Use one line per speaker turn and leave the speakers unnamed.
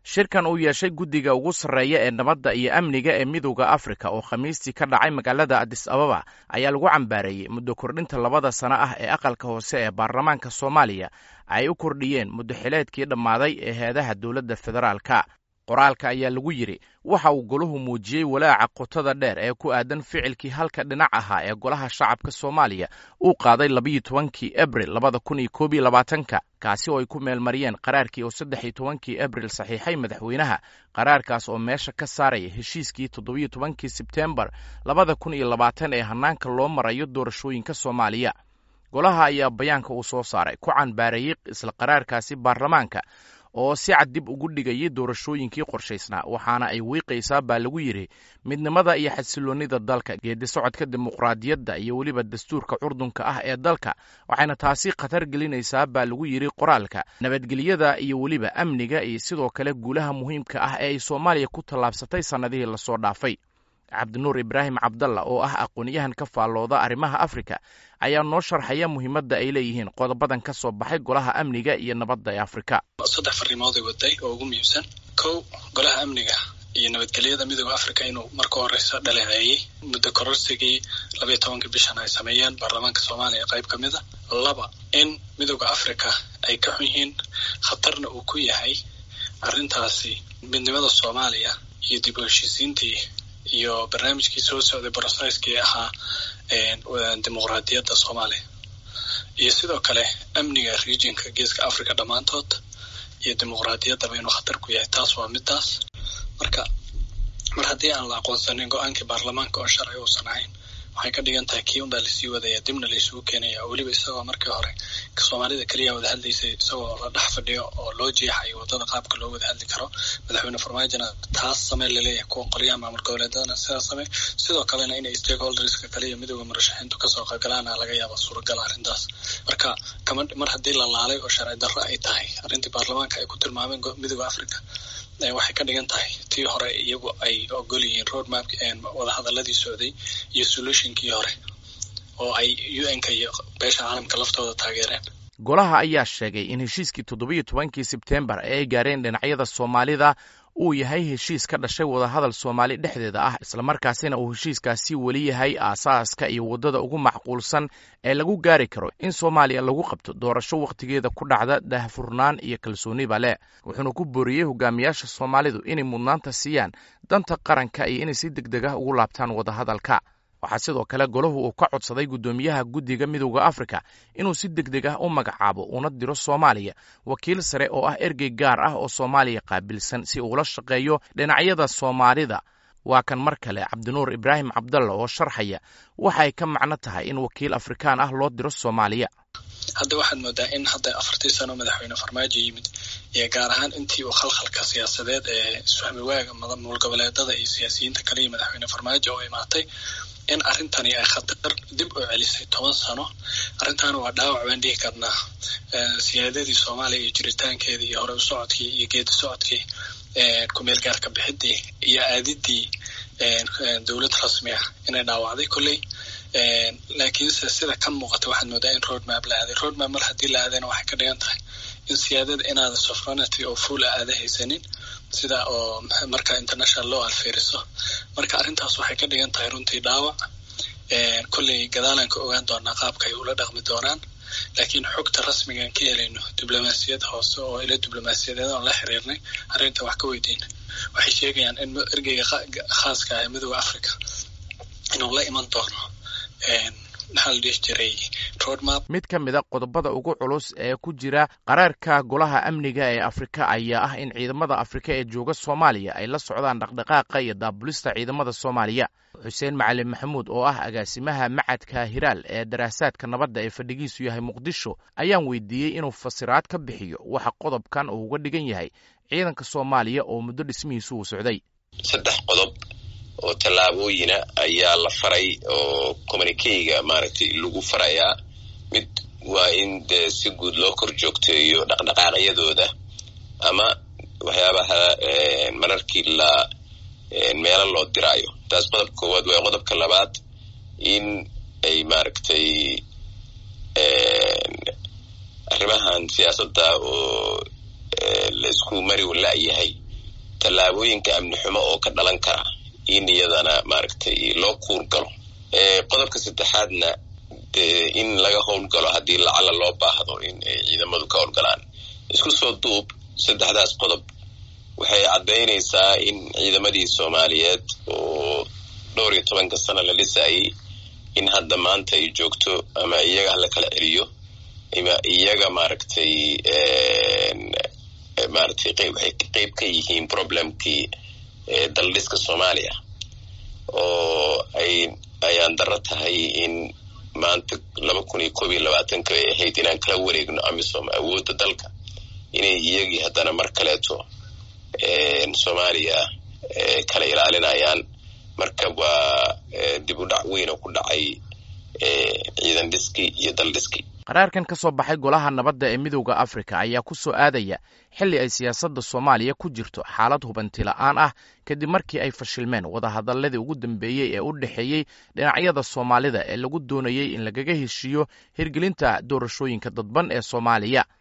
shirkan uu yeeshay guddiga ugu sarreeya ee nabadda iyo amniga ee midowda Afrika oo Khamiistii ka dhacay magaalada Addis Ababa ayaa lagu cambaareeyay muddo kordhinta 2 sano ah ee aqalka hoose ee baarlamaanka Soomaaliya ay u kordhiyeen muddo xileedkii dhammaaday ee hay'adaha dowladda federaalka. qoraalka ayaa lagu yiri waxa uu goluhu muujiyay walaaca qotada dheer ee ku aadan ficilkii halka dhinac ahaa ee golaha shacabka Soomaaliya uu qaaday 12 Abriil 2021 kaasi oo ay ku meelmariyeen qaraarkii oo 13 Abriil saxiixay madaxweynaha. qaraarkaas oo meesha ka saaray heshiiskii 17 Sebtembar 2020 ee hanaanka loo marayo doorashooyinka Soomaaliya. golaha ayaa bayaanka uu soo saaray ku canbaareeyay isla qaraarkaasi baarlamaanka oo si cad dib ugu dhigayay doorashooyinkii qorshaysnaa, waxaana ay wiiqaysaa baa lagu yiri midnimada iyo xasiloonida dalka, geedi socodka dimuqraadiyadda iyo weliba dastuurka curdunka ah ee dalka, waxayna taasi khatar gelinaysaa baa lagu yiri qoraalka nabadgelyada iyo weliba amniga iyo sidoo kale guulaha muhiimka ah ee ay Soomaaliya ku tallaabsatay sanadihii la soo dhaafay. Cabdinuur Ibraahim Cabdalla oo ah aqoon-yahan ka faallooda arrimaha Afrika ayaa noo sharxaya muhiimadda ay leeyihiin qodobadan ka soo baxay golaha amniga iyo nabadda ee Afrika.
3 fariimood ay waday oo ugu muhiimsan. golaha amniga iyo nabadgelyada midowga Afrika inuu marka horeysa dhaleeceeyay muddo kororsigii 12 bishan ay sameeyeen baarlamaanka Soomaaliya qayb ka mid ah. 2 in midowga Afrika ay ka xun yihiin khatarna uu ku yahay arrintaasi midnimada Soomaaliya iyo dib u heshiisiintii iyo barnaamijkii soo socday processkii ahaa dimuqraadiyadda Soomaaliya iyo sidoo kale amniga regionka geeska Afrika dhamaantood iyo dimuqraadiyadda inuu khatar ku yahay. taas waa midaas. mar haddii aan la aqoonsanin go'aankii baarlamaanka oo sharci uusan ahayn, waxay ka dhigan tahay kii unbaa lasii wadaya, dibna laysugu keenaya, weliba isagoo markii hore Soomaalida kaliya wada hadlaysay isagoo la dhex fadhiyo oo loo jeexayo wadada qaabka loo wada hadli karo. madaxweyne Farmaajona taas samee laleeyahay kuwa qolyaha maamul goboleedadana sidaas samee, sidoo kalena inay stakeholderska kaliya midowga murashaxiintu kasoo qaybgalaana laga yaaba suuragal arrintaas. marka mar haddii la laalay oo sharci darro ay tahay arrintii baarlamaanka ay ku tilmaameen midowga Afrika, waxay ka dhigan tahay tii hore iyagu ay ogol yihiin roadmap wada hadaladii socday iyo solutionkii hore oo ay UN-ka iyo beesha caalamka laftooda taageereen.
golaha ayaa sheegay in heshiiskii 17 Sebtembar ee ay gaareen dhinacyada Soomaalida uu yahay heshiis ka dhashay wada hadal Soomaali dhexdeeda ah, isla markaasina uu heshiiskaasi weli yahay aasaaska iyo wadada ugu macquulsan ee lagu gaari karo in Soomaaliya lagu qabto doorasho waqtigeeda ku dhacda daahfurnaan iyo kalsooniba leh. wuxuuna ku booriyay hogaamiyaasha Soomaalidu inay mudnaanta siiyaan danta qaranka iyo inay si degdeg ah ugu laabtaan wada hadalka. waxaa sidoo kale golahu uu ka codsaday guddoomiyaha guddiga midowda Afrika inuu si degdeg ah u magacaabo una diro Soomaaliya wakiil sare oo ah ergey gaar ah oo Soomaaliya qaabilsan si uu la shaqeeyo dhinacyada Soomaalida. waa kan mar kale Cabdinuur Ibraahim Cabdalla oo sharxaya waxa ay ka macno tahay in wakiil Afrikaan ah loo diro Soomaaliya.
hadda waxaad moodaa in hadda 4 sano madaxweyne Farmaajo yimid iyo gaar ahaan intii uu khalkhalka siyaasadeed ee isfahmi waaga maamul goboleedada iyo siyaasiyiinta kale iyo madaxweyne Farmaajo oo imaatay in arrintani ay khatar dib u celisay 10 sano. arrintan waa dhaawac baan dhihi karnaa siyaadadii Soomaaliya iyo jiritaankeedii iyo hore u socodkii iyo geedi socodkii ku meel gaar ka bixidii iyo aadidii dawlad rasmi ah inay dhaawacday kulley. laakiin sida ka muuqata waxaad moodaa in roadmap la aaday. roadmap mar haddii la aadayna waxay ka dhigan tahay in siyaadada inaada sovereignty oo full aada haysanin sida oo marka international law alfeeriso. marka arrintaas waxay ka dhigan tahay runtii dhaawac. kulley gadaalaan ka ogaan doonaa qaabka ay ula dhaqmi doonaan, laakiin xogta rasmigan ka helayno diblomaasiyad hoose oo ila diblomaasiyadeed oo la xiriirnay arrinta wax ka weydiin waxay sheegayaan in ergeyga khaaska ah ee midowga Afrika inuu la iman doono
mid ka mid a qodobada ugu culus ee ku jira qaraarka golaha amniga ee Afrika ayaa ah in ciidamada Afrika ee jooga Soomaaliya ay la socdaan dhaqdhaqaaqa iyo daabulista ciidamada Soomaaliya. Xuseen Macalin Maxamuud oo ah agaasimaha macadka Hiraal ee daraasaadka nabadda ee fadhigiisu yahay Muqdisho ayaan weydiiyey inuu fasiraad ka bixiyo waxa qodobkan uu uga dhigan yahay ciidanka Soomaaliya oo muddo dhismihiisu u socday.
3 qodob oo talaabooyina ayaa la faray oo communique-ga maaragtay lagu farayaa. mid waa in si guud loo kor joogteeyo dhaqdhaqaaqyadooda ama waxyaabaha mararkii la meelo loo diraayo. taas qodobka koowaad. waa qodobka labaad in ay maaragtay arrimahan siyaasadda oo la isku mari walayahay tallaabooyinka amni xumo oo ka dhalan kara in iyadana maaragtay loo kuurgalo. Qodobka saddexaadna in laga howlgalo haddii lacala loo baahdo in ay ciidamadu ka howlgalaan. Isku soo duub saddexdaas qodob waxay caddaynaysaa in ciidamadii Soomaaliyeed oo 12 sano la dhisayay in hadda maanta ay joogto ama iyaga la kala celiyo ima iyaga maaragtay qayb ka yihiin problemkii daldhiska Soomaaliya oo ayaan daro tahay in maanta 2021 ay ahayd inaan kala wareegno amisom awoodda dalka inay iyagii haddana mar kaleeto Soomaaliya kala ilaalinayaan. Marka waa dib u dhac weyn oo ku dhacay ciidan dhiski iyo dal dhiski.
qaraarkan ka soo baxay golaha nabadda ee midowga Afrika ayaa ku soo aadaya xilli ay siyaasadda Soomaaliya ku jirto xaalad hubanti la'aan ah kadib markii ay fashilmeen wadahadaladii ugu dambeeyay ee u dhaxeeyay dhinacyada Soomaalida ee lagu doonayay in lagaga heshiiyo hirgelinta doorashooyinka dadban ee Soomaaliya.